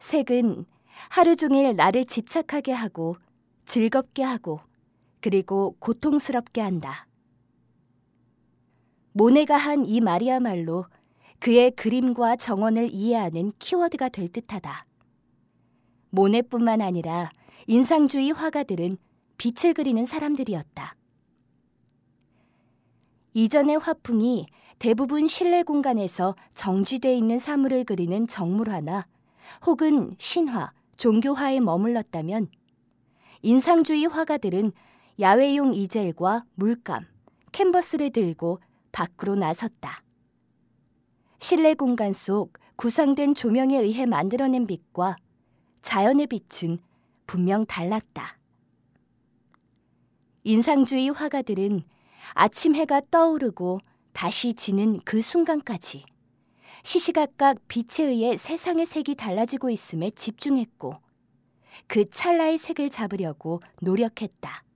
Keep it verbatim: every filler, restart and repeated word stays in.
색은 하루 종일 나를 집착하게 하고 즐겁게 하고 그리고 고통스럽게 한다. 모네가 한 이 말이야말로 그의 그림과 정원을 이해하는 키워드가 될 듯하다. 모네뿐만 아니라 인상주의 화가들은 빛을 그리는 사람들이었다. 이전의 화풍이 대부분 실내 공간에서 정지되어 있는 사물을 그리는 정물화나 혹은 신화, 종교화에 머물렀다면 인상주의 화가들은 야외용 이젤과 물감, 캔버스를 들고 밖으로 나섰다. 실내 공간 속 구상된 조명에 의해 만들어낸 빛과 자연의 빛은 분명 달랐다. 인상주의 화가들은 아침 해가 떠오르고 다시 지는 그 순간까지 시시각각 빛에 의해 세상의 색이 달라지고 있음에 집중했고 그 찰나의 색을 잡으려고 노력했다.